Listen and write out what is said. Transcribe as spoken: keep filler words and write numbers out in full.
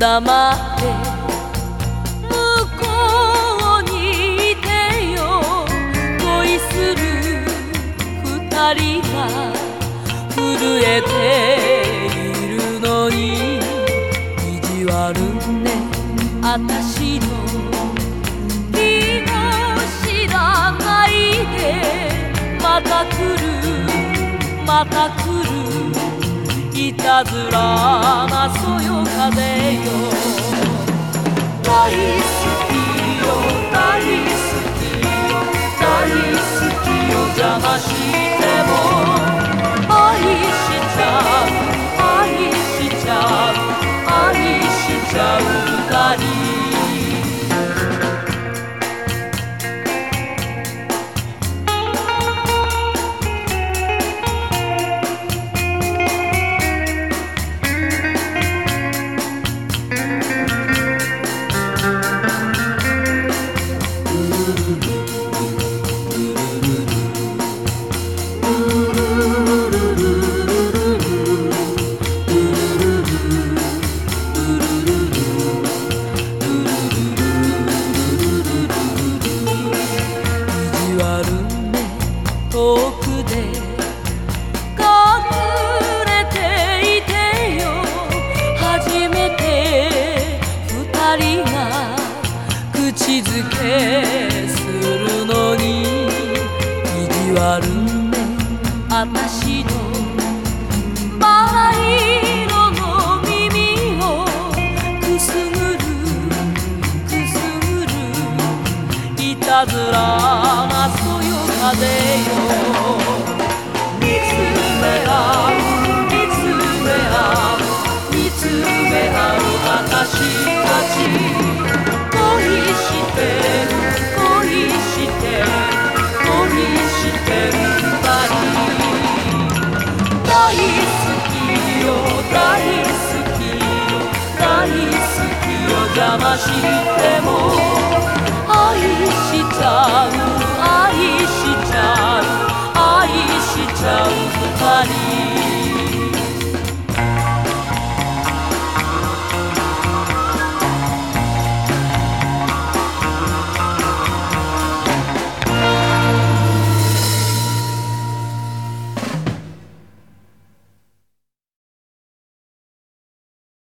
黙って向こうにいてよ。恋する二人が震えているのに、意地悪ねあたしの気も知らないで。また来るまた来るいたずらなそよ風よ。大好きよ大好きよ大好きよ、邪魔しても愛しちゃう愛しちゃう愛しちゃう二人。遠くで隠れていてよ。初めて二人が口づけするのに、意地悪ねあたしのバラ色の耳をくすぐるくすぐるいたずらなそよ風よ。見つめ合う見つめ合う見つめ合う私たち。恋してる恋してる恋してる二人。大好きよ大好きよ大好きよ、邪魔して